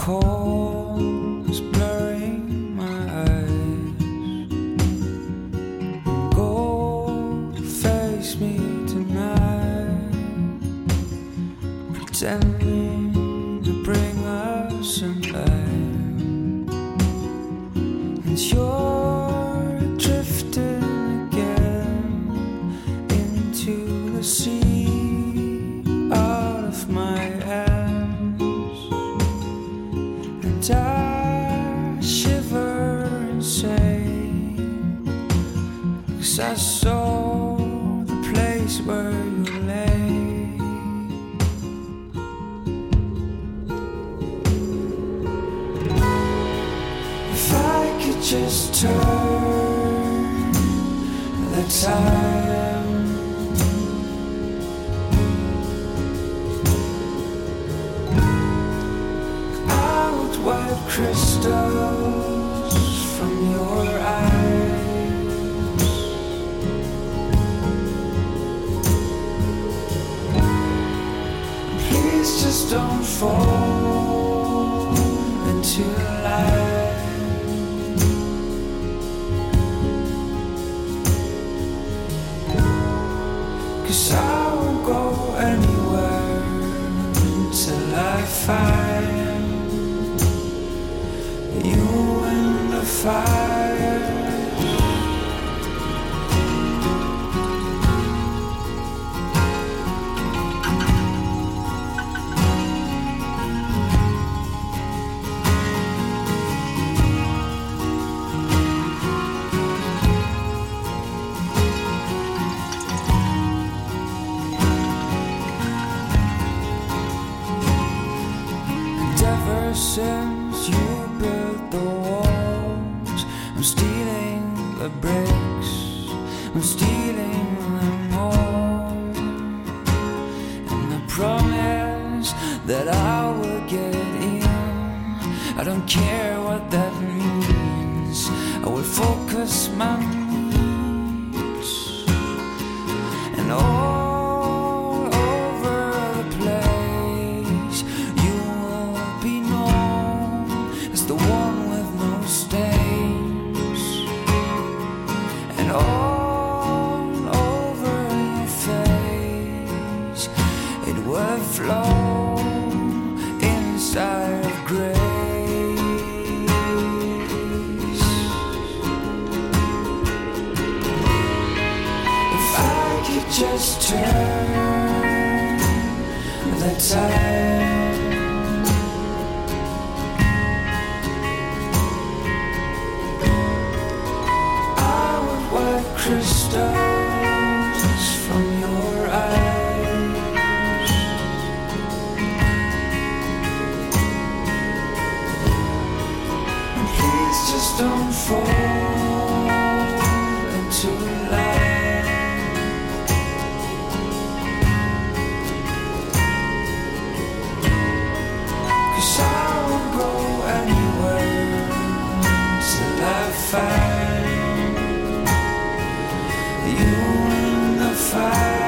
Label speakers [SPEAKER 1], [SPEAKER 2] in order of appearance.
[SPEAKER 1] cold is blurring my eyes. Go face me tonight, pretending to bring us in light. And you're drifting again into the sea, out of my hands. And I shiver insane, 'cause I saw the place where you lay. If I could just turn the time, I would wipe crystals from your eyes. Please just don't fall into light, 'cause I won't go anywhere until I find you in the fire. Ever since you built the walls, I'm stealing the bricks, I'm stealing them all. And I promise that I will get in. I don't care what that means, I will focus my needs. And all over the place you will be known as the one with no stains. And all over your face it will flow inside of grace. If I could just turn the time, I would wipe crystals from your eyes. And please just don't fall into light, 'cause I won't go anywhere till I find you in the fire.